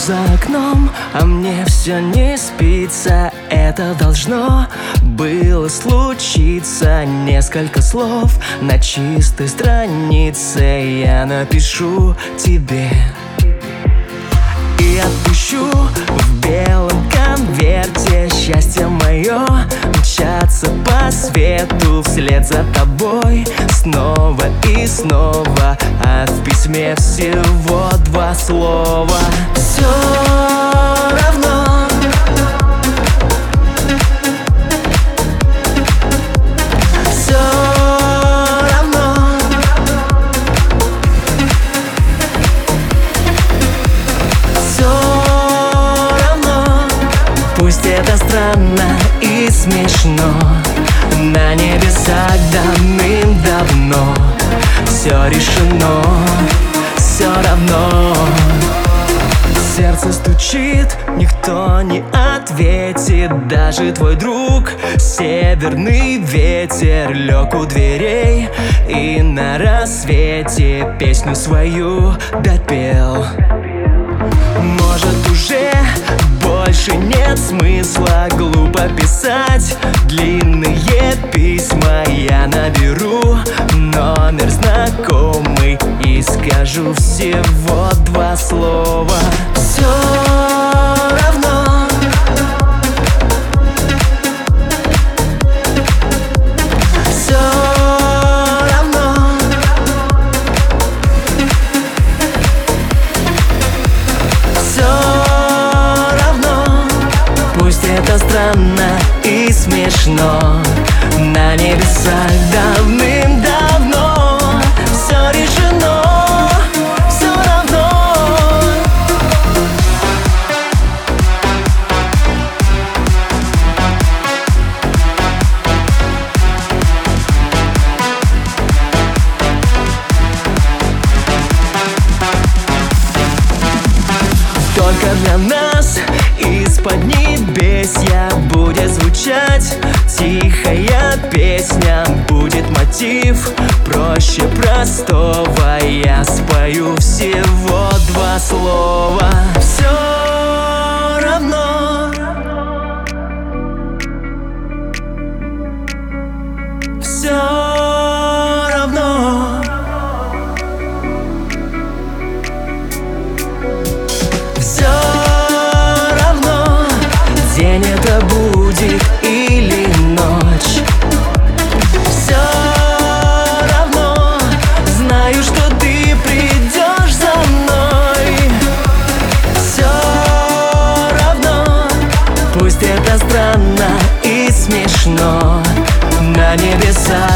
за окном, а мне все не спится. Это должно было случиться. Несколько слов на чистой странице я напишу тебе и отпущу в белом конверте. Счастье мое мчаться по свету вслед за тобой снова и снова, а в письме всего 2 слова. Все равно, все равно, все равно. Пусть это странно и смешно, на небесах давным-давно все решено, все равно. Сердце стучит, никто не ответит. Даже твой друг, северный ветер, лег у дверей и на рассвете песню свою допел. Может, уже больше нет смысла глупо писать длинные письма. Я наберу номер знакомый и скажу всего 2 слова. Все равно, все равно, все равно. Пусть это странно и смешно, на небесах давным-давно все решено, все равно. Только для нас из-под небесья будет звучать тихая песня. Будет мотив проще простого, я спою всего 2 слова. Все равно, все равно, все равно. День это будет или ночь, все равно. Знаю, что ты придешь за мной. Все равно, пусть это странно и смешно, на небесах